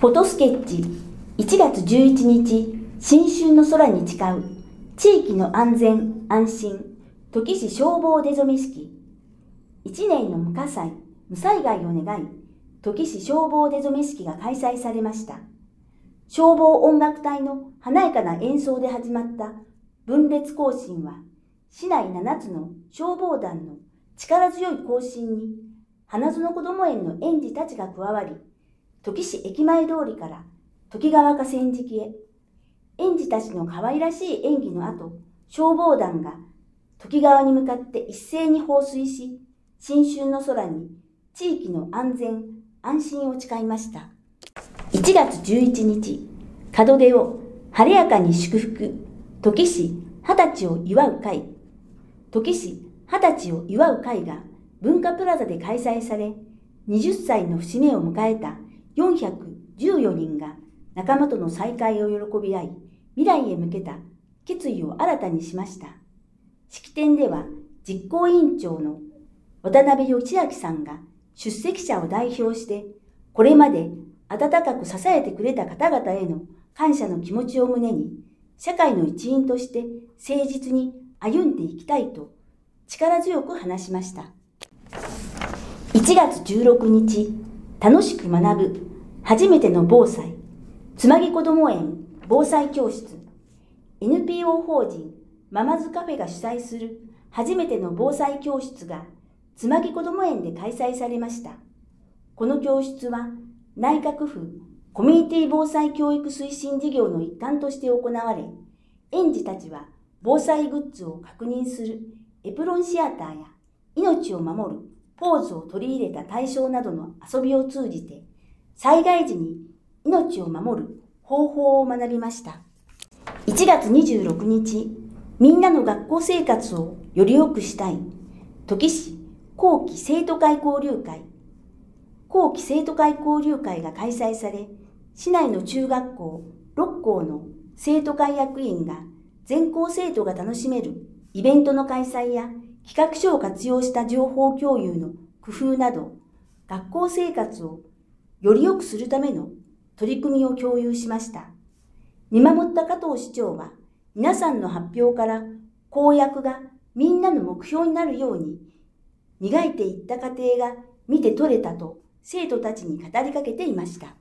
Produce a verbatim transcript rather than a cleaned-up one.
フォトスケッチいちがつじゅういちにち新春の空に誓う地域の安全安心土岐市消防出初式。いちねんの無火災無災害を願い土岐市消防出初式が開催されました。消防音楽隊の華やかな演奏で始まった分列行進は市内ななつの消防団の力強い行進に花園こども園の園児たちが加わり、土岐市駅前通りから土岐川河川敷へ、園児たちの可愛らしい演技の後、消防団が土岐川に向かって一斉に放水し、新春の空に地域の安全安心を誓いました。いちがつじゅういちにち、門出を晴れやかに祝福、土岐市二十歳を祝う会。土岐市二十歳を祝う会が文化プラザで開催され、はたちの節目を迎えたよんひゃくじゅうよにんが仲間との再会を喜び合い、未来へ向けた決意を新たにしました。式典では実行委員長の渡辺義明さんが出席者を代表して、これまで温かく支えてくれた方々への感謝の気持ちを胸に、社会の一員として誠実に歩んでいきたいと力強く話しました。いちがつじゅうろくにち、楽しく学ぶ初めての防災、つまぎこども園防災教室、エヌピーオー 法人ママズカフェが主催する初めての防災教室がつまぎこども園で開催されました。この教室は内閣府コミュニティ防災教育推進事業の一環として行われ、園児たちは防災グッズを確認するエプロンシアターや命を守るポーズを取り入れた対象などの遊びを通じて、災害時に命を守る方法を学びました。いちがつにじゅうろくにち、みんなの学校生活をより良くしたい、土岐市後期生徒会交流会。後期生徒会交流会が開催され、市内の中学校ろっこうの生徒会役員が全校生徒が楽しめるイベントの開催や企画書を活用した情報共有の工夫など、学校生活をより良くするための取り組みを共有しました。見守った加藤市長は、皆さんの発表から公約がみんなの目標になるように磨いていった過程が見て取れたと生徒たちに語りかけていました。